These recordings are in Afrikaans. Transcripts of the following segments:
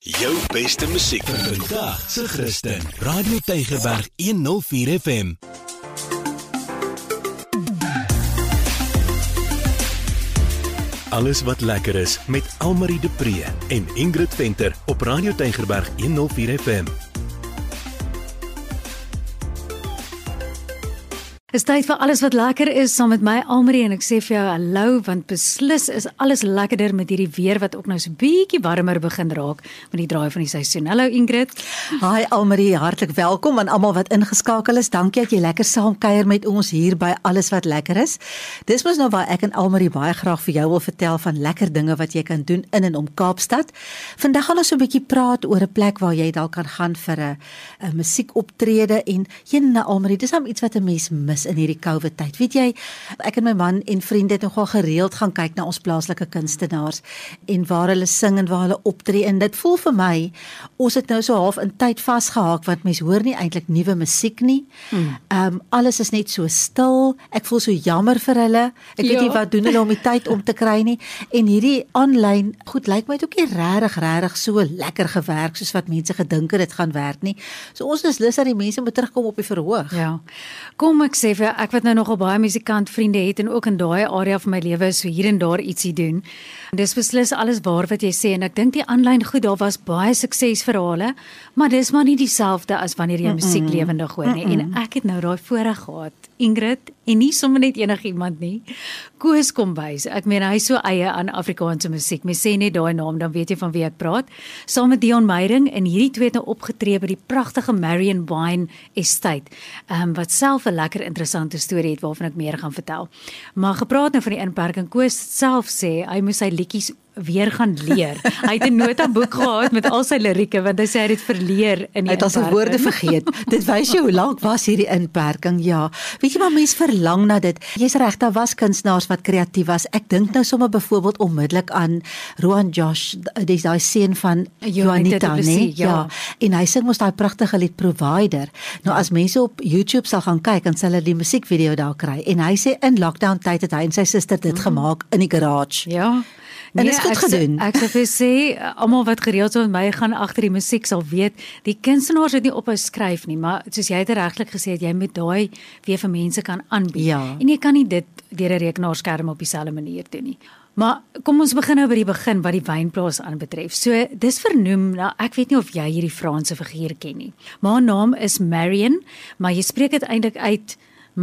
Jou beste musiek vir vandag se Christen. Radio Tygerberg 104 FM. Alles wat lekker is met Almarie de Pre en Ingrid Venter op Radio Tygerberg 104 FM. Is tyd vir alles wat lekker is saam met my Almarie en ek sê vir jou hallo want beslis is alles lekkerder met hierdie weer wat ook nou so bietjie warmer begin raak met die draai van die seisoen. Hallo Ingrid. Hi Almarie, hartlik welkom aan almal wat ingeskakel is. Dankie dat jy lekker saam kuier met ons hier by alles wat lekker is. Dis mos nou waar ek en Almarie baie graag vir jou wil vertel van lekker dinge wat jy kan doen in en om Kaapstad. Vandag gaan ons so 'n bietjie praat oor 'n plek waar jy dalk kan gaan vir 'n musiekoptrede en jene Almarie, dis iets wat 'n mens mis in hierdie COVID tyd. Weet jy, ek en my man en vriende het nogal gereeld gaan kyk na ons plaaslike kunstenaars en waar hulle sing en waar hulle optree en dit voel vir my, ons het nou so half in tyd vasgehaak want mense hoor nie eintlik nuwe musiek nie. Alles is net so stil. Ek voel so jammer vir hulle. Ek weet nie wat doen hulle om die tyd om te kry nie. En hierdie aanlyn, goed, lyk my ook nie regtig so lekker gewerk soos wat mense gedink het dit gaan werk nie. So ons is lus dat die mense moet terugkom op die verhoog. Ja. Kom ek sê vir ek wat nou nogal baie musikant vriende het en ook in daai area van my lewe so hier en daar ietsie doen. En dis beslis alles waar wat jy sê en ek dink die aanlyn goed, daar was baie suksesverhale, maar dis maar nie dieselfde as wanneer jy musiek lewendig hoor nie. En ek het nou daai voorreg gehad, Ingrid, en nie sommer net enigiemand nie. Koos Kombuis, ek meen hy is so eie aan Afrikaanse musiek. Mens sê net daai naam, dan weet jy van wie ek praat. Saam met Dion Meyering en hierdie twee het nou opgetree by die pragtige Marion Wine Estate, wat self 'n lekker interessante storie het waarvan ek meer gaan vertel. Maar gepraat nou van die inperking, Koos self sê hy moes sy liedjies weer gaan leer. Hy het 'n notaboek gehad met al sy lirieke want hy sê hy het dit verleer in die Hy het al sy woorde vergeet. Dit wys jou hoe lank was hierdie inperking. Ja, weet jy maar mense verlang na dit. Jy's reg, daar was kunstenaars wat kreatief was. Ek dink nou sommer byvoorbeeld onmiddellik aan Rowan Josh, dis daai seun van Juanita, nee? Ja. En hy sing mos daai pragtige lied Provider. Nou as mense op YouTube sal gaan kyk, dan sal hulle die musiekvideo daar kry. En hy sê in lockdown tyd het hy en sy suster dit gemaak in die garage. Ja. En is goed gedoen. Ek sê, almal wat gereeld so met my gaan agter die musiek sal weet, die kunstenaars het nie ophou skryf nie, maar soos jy het regtig gesê het, jy moet daai weer vir mense kan aanbied. Ja. En jy kan nie dit deur 'n rekenaarskerm op dieselfde manier doen nie. Maar kom ons begin nou by die begin wat die wynplaas aanbetref. So, dis vernoem, nou ek weet nie of jy hierdie Franse figuur ken nie, maar haar naam is Marion, maar jy spreek dit eintlik uit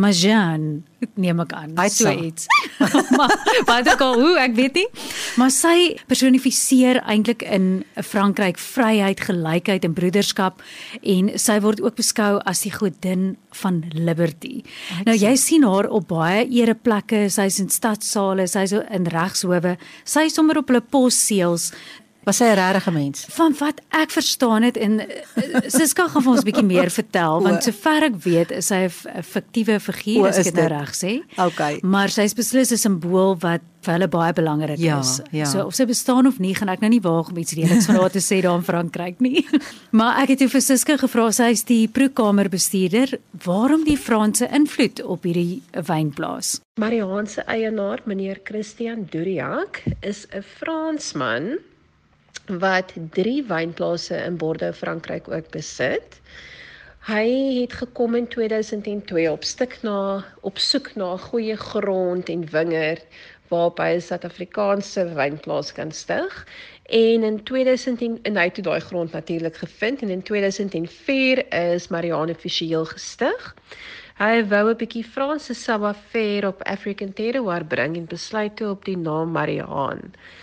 Majan, neem ek aan, so iets. Maar wat ook al hoe, ek weet nie. Maar sy personifiseer eintlik in Frankryk vryheid, gelykheid en broederskap en sy word ook beskou as die godin van liberty. Nou jy sien haar op baie ereplekke, sy is in stadsale, sy is in regshowe, sy is sommer op hulle posseels. Was sy 'n regte mens? Van wat ek verstaan het en Siska gaan vir ons 'n bietjie meer vertel want sover ek weet is sy 'n fiktiewe figuur, as ek dit nou reg sê. Okay. Maar sy is beslis 'n simbool wat vir hulle baie belangrik is. Ja. So of sy bestaan of nie, gaan ek nou nie waag om iets redeliks van haar te sê daar in Frankryk nie. Maar ek het toe vir Siska gevra, sy is die proekamerbestuurder, waarom die Franse invloed op hierdie wynplaas? Mariaan se eienaar, meneer Christian Duriac, is 'n Fransman wat 3 wynplase in Bordeaux, Frankryk ook besit. Hy het gekom in 2002 op soek na goeie grond en wingerd waarop hy 'n Suid-Afrikaanse wynplaas kan stig. En in 2010 en hy het daai grond natuurlik gevind en in 2004 is Mariaan offisieel gestig. Hy wou 'n bietjie Franse savoir-faire op African terroir bring en besluit toe op die naam Mariaan.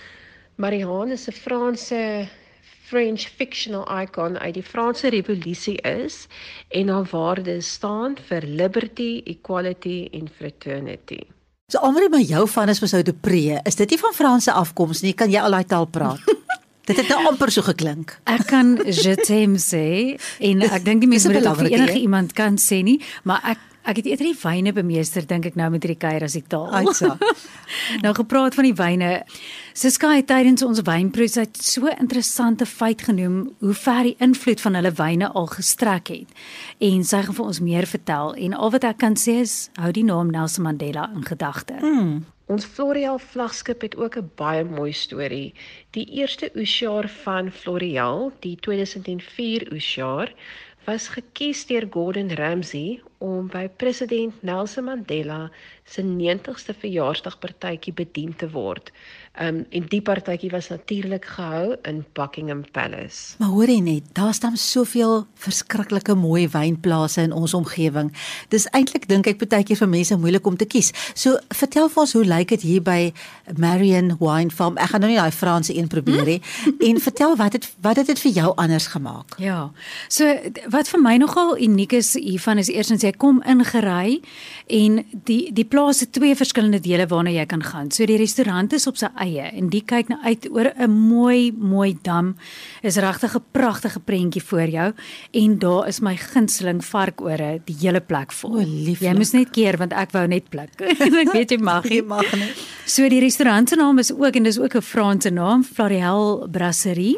Mariaan is 'n French fictional icon uit die Franse Revolusie is en haar waardes staan vir liberty, equality en fraternity. So Almarie, maar jou van is mos nou de Pre. Is dit nie van Franse afkoms nie? Kan jy al daai taal praat? Dit het nou amper so geklink. Ek kan je t'aime sê en ek dink die mense moet dit ook vir enige iemand kan sê nie, maar ek het eerder die wyne bemeester, dink ek nou met hierdie kuier as die taal. Uitsa. Nou gepraat van die wyne. Siska het tydens ons wynproes het so interessante feit genoem hoe ver die invloed van hulle wyne al gestrek het. En sy gaan vir ons meer vertel en al wat ek kan sê is hou die naam Nelson Mandela in gedagte. Ons Floreal vlaggenskap het ook 'n baie mooi storie. Die eerste oesjaar van Floreal, die 2004 oesjaar, was gekies deur Gordon Ramsay om by president Nelson Mandela se 90ste verjaarsdagpartytjie bedien te word. En die partytjie was natuurlik gehou in Buckingham Palace. Maar hoor jy net, daar staan soveel verskriklike mooi wynplase in ons omgewing. Dis eintlik dink ek baie keer vir mense moeilik om te kies. So vertel vir ons, hoe lyk dit hier by Marion Wine Farm? Ek gaan nou nie daai Franse een probeer nie. En vertel wat het dit vir jou anders gemaak? Ja. So wat vir my nogal uniek is hiervan is eerstens jy kom ingery en die plaas het 2 verskillende dele waarna jy kan gaan. So die restaurant is op sy eie en die kyk nou uit oor 'n mooi dam. Is regtig 'n pragtige prentjie voor jou en daar is my gunsteling varkore die hele plek vol. O, lieflik. Jy moes net keer want ek wou net pluk. Ek weet jy mag nie. Jy mag nie. So die restaurant se naam is ook en dis ook 'n Franse naam, Floreal Brasserie.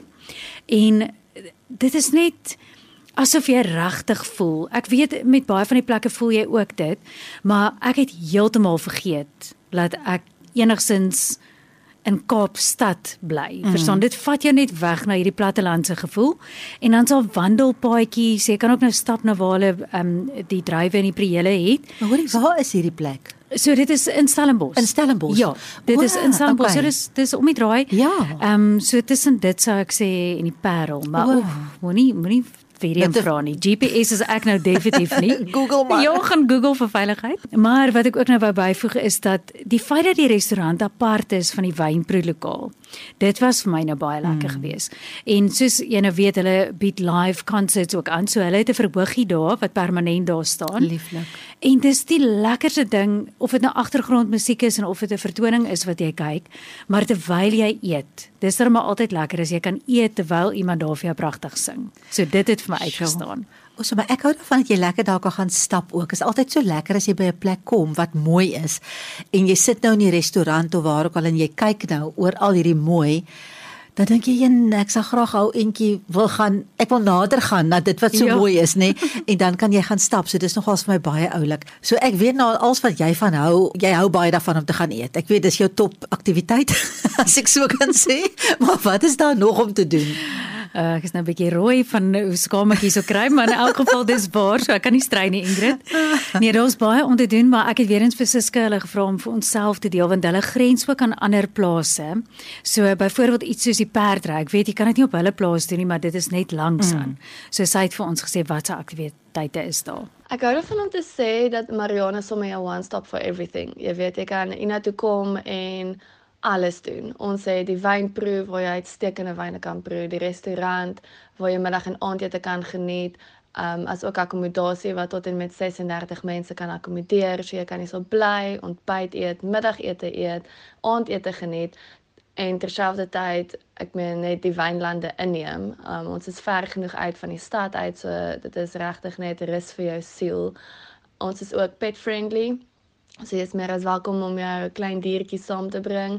En dit is net asof jy regtig voel. Ek weet met baie van die plekke voel jy ook dit, maar ek het heeltemal vergeet dat ek enigsins in Kaapstad bly. Verstaan, dit vat jou net weg na hierdie plattelandse gevoel. En dan sal wandelpaadjies, jy kan ook nou stap na waar hulle die druiwe en die priele het. Maar hoorie, waar is hierdie plek? So dit is in Stellenbosch. In Stellenbosch? Ja, dit is in Stellenbosch. Okay. So dis om die draai. Ja. So tussen dit sou ek sê en die Parel, maar moenie weer een vra nie. GPS is ek nou definitief nie. Google maar. Ja, gaan Google vir veiligheid. Maar wat ek ook nou wou byvoeg is dat die feit dat die restaurant apart is van die wynproelokaal. Dit was vir my nou baie lekker gewees. En soos jy nou weet, hulle bied live concerts ook aan. So hulle het 'n verhoogie daar wat permanent daar staan. Lieflik. En dis die lekkerste ding of dit nou agtergrondmusiek is en of dit 'n vertoning is wat jy kyk, maar terwyl jy eet. Dis dan maar altyd lekker as jy kan eet terwyl iemand daar vir jou pragtig sing. So dit het vir my uitgestaan. So, maar ek hou daarvan dat jy lekker daar kan gaan stap ook. Is altyd so lekker as jy by 'n plek kom wat mooi is en jy sit nou in die restaurant of waar ook al en jy kyk nou oor al hierdie mooi, dan dink jy, ek sal graag hou eentjie wil gaan, ek wil nader gaan na dit wat so mooi is, nê? En dan kan jy gaan stap. So dis nogals vir my baie oulik. So ek weet nou als wat jy van hou, jy hou baie daarvan om te gaan eet. Ek weet dis jou top aktiwiteit as ek so kan sê. Maar wat is daar nog om te doen? Ek is nou 'n bietjie rooi van hoe skaam ek hierso kry, maar in elk geval dis waar, so ek kan nie strei nie, Ingrid. Nee, daar's baie om te doen, maar ek het weer eens vir Suske hulle gevra om vir onsself te deel, want hulle grens ook aan ander plase. So byvoorbeeld iets soos die perdry, ek weet jy kan dit nie op hulle plaas doen nie, maar dit is net langs aan. So sy het vir ons gesê wat se aktiwiteite is daar. Ek hou daarvan om te sê dat Mariana sommer 'n one stop for everything. Jy weet, jy kan hiernatoe kom en alles doen. Ons het die wynproe waar jy uitstekende wyne kan proe, die restaurant waar jy middag en aandete kan geniet, as ook akkommodasie wat tot en met 36 mense kan akkommodeer, so jy kan hierso bly, ontbyt eet, middagete eet, aandete geniet en terselfdertyd, ek meen net die wynlande inneem. Ons is ver genoeg uit van die stad uit, so dit is regtig net rus vir jou siel. Ons is ook pet friendly. So jy is meer as welkom om jou klein diertjie saam te bring,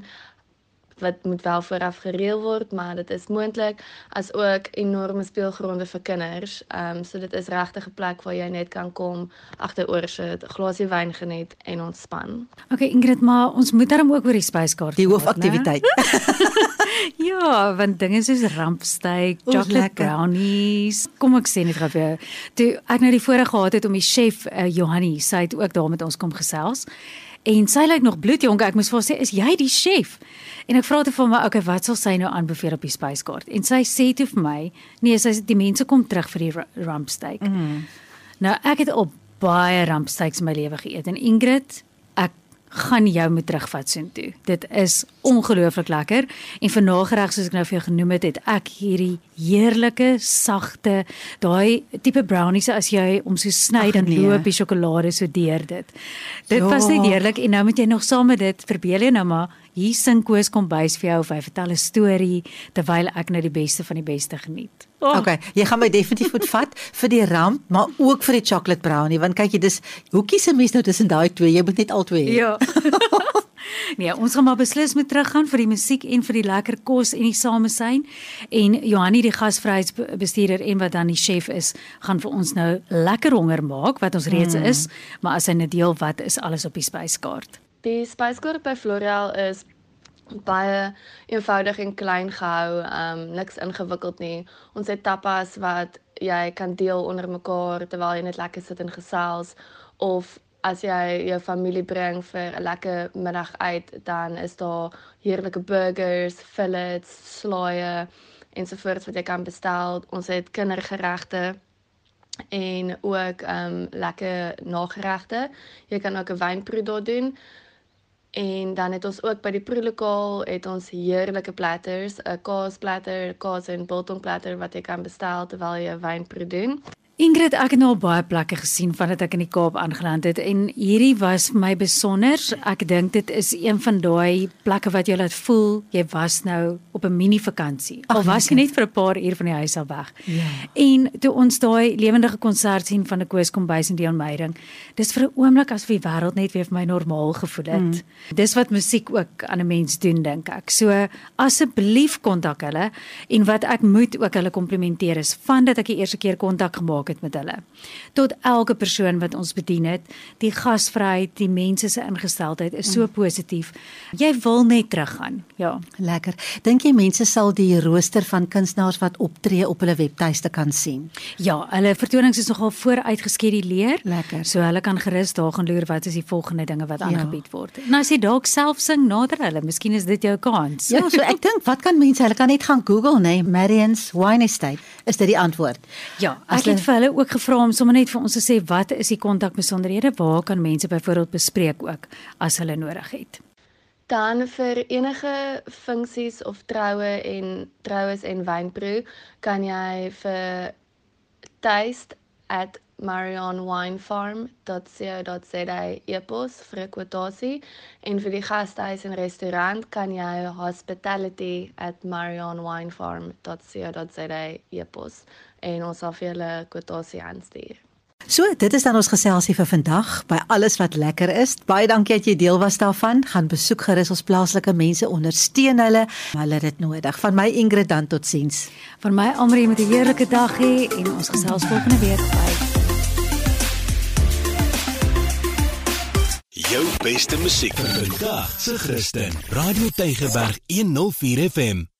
wat moet wel vooraf gereël word, maar dit is moontlik, as ook enorme speelgronde vir kinders. So dit is regtig 'n plek waar jy net kan kom, agteroor sit, 'n glasie wyn geniet en ontspan. Okay, Ingrid, maar ons moet daarom ook oor die spyskaart Die hoofaktiwiteit. Ja, want dinge soos rampsteak, chocolate brownies. Kom ek sê net gou vir jou. Toe ek nou die voorreg gehad het om die chef Johannie, sy het ook daar met ons kom gesels. En sy lyk nog bloedjonk. Ek moes vir haar sê, "Is jy die chef?" En ek vra toe van my, "Okay, wat sal sy nou aanbeveel op die spyskaart?" En sy sê toe vir my, "Nee, sy sê die mense kom terug vir die rampsteak." Nou ek het al baie rampsteaks in my lewe geëet en Ingrid, ek gaan jou moet terugvat soontoe. Dit is ongelooflik lekker en vir nagereg soos ek nou vir jou genoem het ek hierdie heerlike, sagte, daai tipe brownies as jy om so sny dan loop die sjokolade so deur dit. Dit was net heerlik en nou moet jy nog saam met dit verbeel jy nou maar hier sing Koos Kombuis vir jou of hy vertel 'n storie terwyl ek nou die beste van die beste geniet. Okay, jy gaan my definitief moet vat vir die ramp, maar ook vir die chocolate brownie, want kyk jy dis, hoe kies 'n mens nou tussen daai twee? Jy moet net al twee hê. Ja. Nee, ons gaan maar beslis moet teruggaan vir die musiek en vir die lekker kos en die samesyn. En Johannie, die gasvryheidsbestuurder en wat dan die chef is, gaan vir ons nou lekker honger maak, wat ons reeds is, maar as hy net deel wat is alles op die spyskaart. Die spyskoord by Floreal is baie eenvoudig en klein gehou, niks ingewikkeld nie. Ons het tapas wat jy kan deel onder mekaar terwyl jy net lekker sit en gesels, of as jy jou familie bring vir 'n lekker middag uit, dan is daar heerlike burgers, fillets, slaaie ensovoorts wat jy kan bestel. Ons het kindergeregte en ook lekker nageregte. Jy kan ook 'n wynproe daar doen. En dan het ons ook by die proelokaal het ons heerlike platters, 'n kaasplatter, kaas en biltong platter wat jy kan bestel terwyl jy 'n wynproe doen. Ingrid, ek het nou al baie plekke gesien vandat ek in die Kaap aangeland het en hierdie was vir my besonder. Ek dink dit is een van daai plekke wat jy laat voel jy was nou op 'n mini vakansie. Al was jy net vir 'n paar uur van die huis af weg. Ja. En toe ons daai lewendige konsert sien van die Koos Kombuis en Dion Meiding, dis vir 'n oomblik asof die wêreld net weer vir my normaal gevoel het. Dis wat musiek ook aan 'n mens doen, dink ek. So asseblief kontak hulle, en wat ek moet ook hulle komplimenteer is van dat ek die eerste keer kontak gemaak het met hulle, tot elke persoon wat ons bedien het, die gasvryheid, die mense se ingesteldheid is so positief. Jy wil net teruggaan. Ja. Lekker. Dink jy mense sal die rooster van kunstenaars wat optree op hulle webtuiste kan sien? Ja, hulle vertonings is nogal vooruitgeskeduleer. Lekker. So hulle kan gerus daar gaan loer wat is die volgende dinge wat aangebied word. En as jy dalk self sing, nader hulle, miskien is dit jou kans. Ja, so ek dink, wat kan mense, hulle kan net gaan Google, nee, Marion's Wine Estate. Is dit die antwoord? Ja, ek het vir hulle ook gevra om sommer net vir ons te sê wat is die kontakbesonderhede, waar kan mense byvoorbeeld bespreek ook as hulle nodig het. Dan vir enige funksies of troues en wynproe kan jy vir taste@marionwinefarm.co.za e-pos vir 'n kwotasie, en vir die gastehuis en restaurant kan jy hospitality@marionwinefarm.co.za e-pos, en ons sal vir julle kwotasie aanstuur. So, dit is dan ons geselsie vir vandag by Alles wat lekker is. Baie dankie dat jy deel was daarvan. Gaan besoek gerus ons plaaslike mense, ondersteun hulle het dit nodig. Van my Ingrid, dan totsiens. Van my Amri, met 'n heerlike dag hê en ons gesels volgende week. Bye. Jou beste musiek vir vandag se Christen. Radio Tygerberg 104 FM.